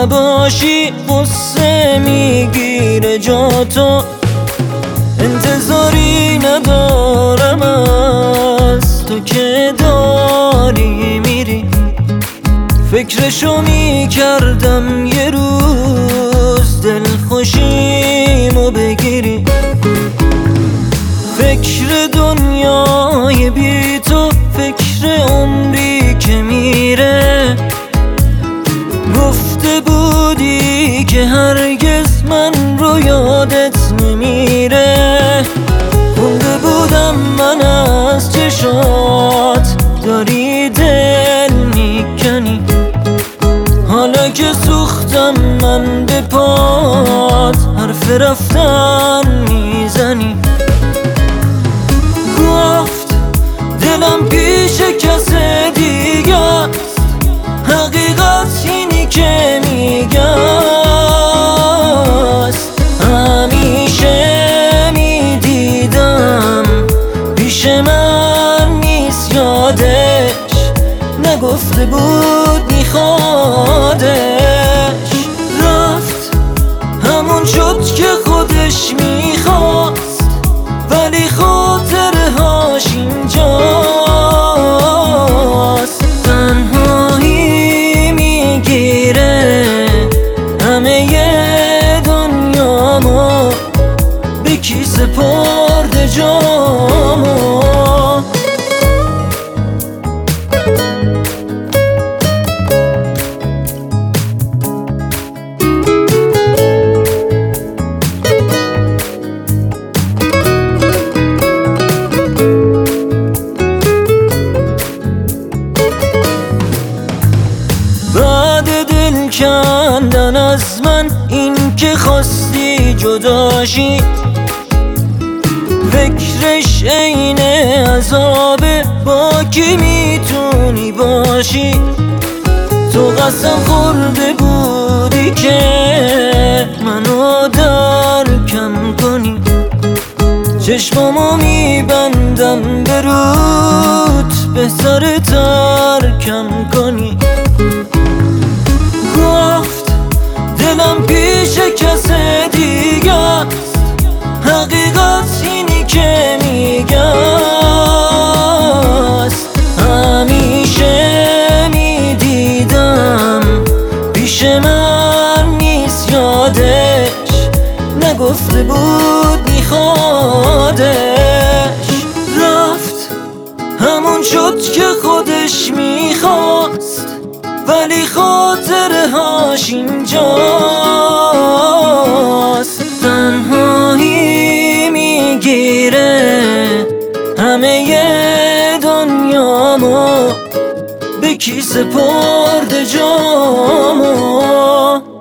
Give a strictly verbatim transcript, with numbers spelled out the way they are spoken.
نباشی قصه میگیره جا تو، انتظاری ندارم از تو که داری میری. فکرشو میکردم یه روز دل خوشیمو بگیری. فکر دنیای بی تو فکر عمری که میره. گفته بودی که هرگز من رو یادت نمیره. خونده بودم من از چشات داری دل میکنی. حالا که سوختم من به پات حرف رفتن میزنی. گفت دلم پیش کس دیگه است، حقیقت اینی که میگست. همیشه میدیدم پیش من نیست یادش، نگفته بود میخوادش. رفت همون شد که خودش میخواست، ولی خاطره هاش اینجاست. تنهایی میگیره همه دنیامو، به کی سپرده جامو. کندن از من این که خواستی جداشی، فکرش عین عذابه با کی میتونی باشی. تو قسم خورده بودی که منو درکم کنی. چشمامو میبندم به رود بهتر ترکم کنی. گفت دلم پیش کس دیگه است، حقیقت اینی که میگست. همیشه میدیدم پیش من نیست یادش، نگفته بود میخوادش. رفت همون شد که خودش میخواست، ولی خاطره هاش اینجاست. تنهایی میگیره همه دنیامو، به کی سپرده جامو.